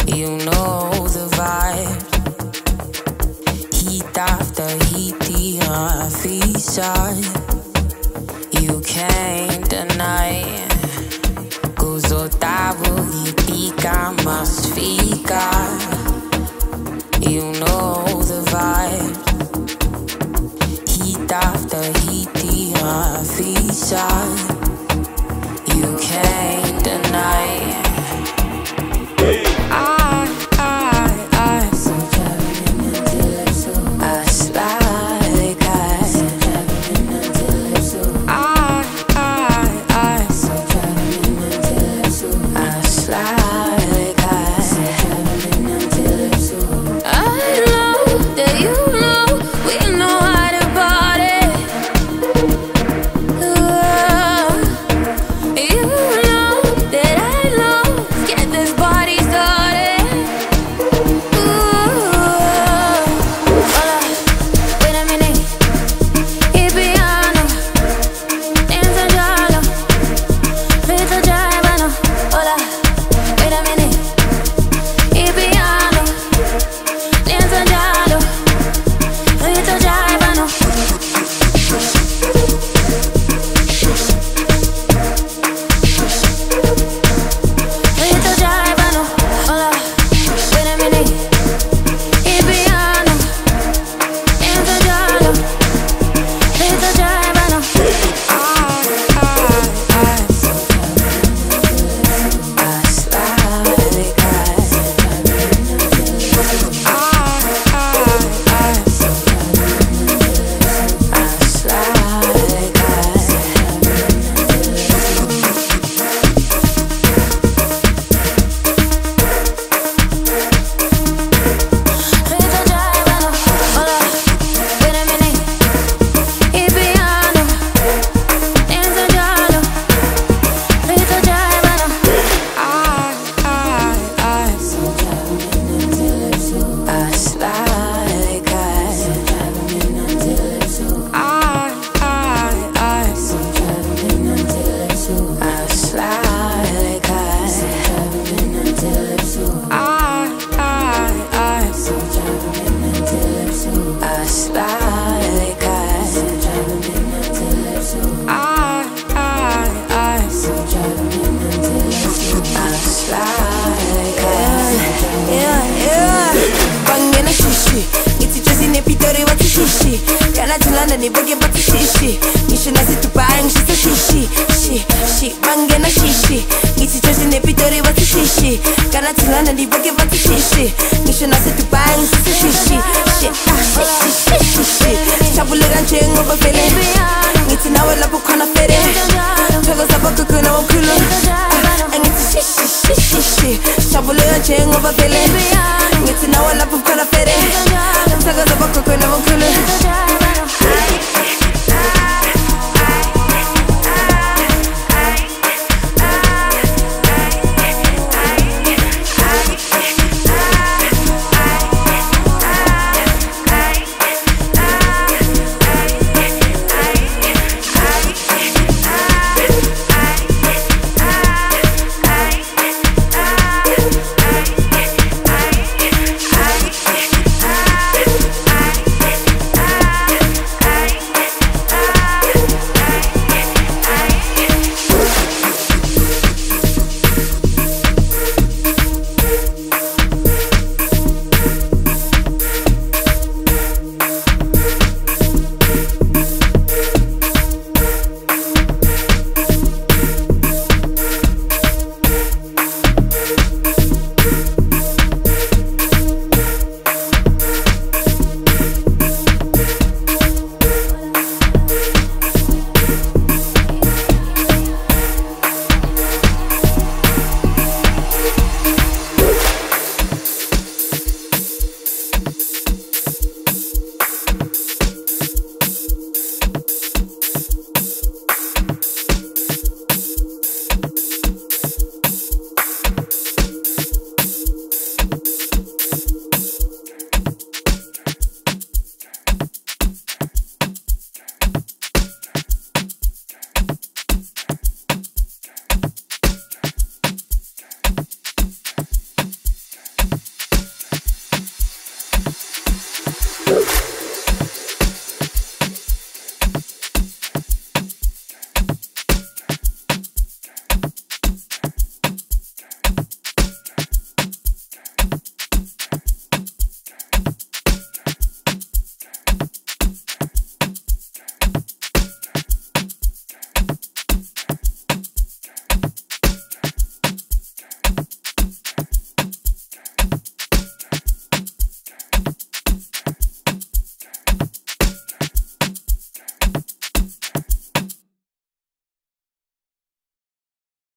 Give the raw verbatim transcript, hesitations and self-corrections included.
You know the vibe. Heat after heat, the official. You can't deny. Kuzotabo ipika masfika. You know the vibe. Heat after heat, the official. You can't deny. I, I, I, I slide like I, I, I, I, I slide like I. I know that you know we know how to party. Uh, you know that I know. Get this party started. Ooh, hola, wait a minute. Il piano, dance and giallo, vita giovano. Hola, wait a minute. Il piano, dance and giallo, vita giovano. Vita giovano. Hola, wait a minute. Il piano, dance and giallo, vita giovano. I, I, I, I slide like I. I, I, I, I slide like I. Vita giovano. Hola, wait a minute. Il piano, dance and giallo, vita giovano. I, I, I, I slide like I. I, I, I, I slide like I. I, I, I, I slide like I. I, I, I, I slide like I. Yeah, yeah. Bangena shishi. Ngiti jozi nepitori wati shishi. Kana tulana ni boge bati shishi. Nisho nasi tupaeng shisa shishi. Shi, shi, bangena shishi. Ngiti jozi nepitori wati shishi. Kana tulana ni boge bati shishi. Nisho nasi tupaeng shisa shishi. Shi, ah, shi, shi, shi, shi. Chabulera njengo bafele. Ngiti nawe lapu kona fere. Togo zaba kuku na wakulu. Ngiti shishi, shishi, shi. Chabulera njengo bafele. Ngiti nawe lapu kona fere. Togo zaba kuku na wakulu.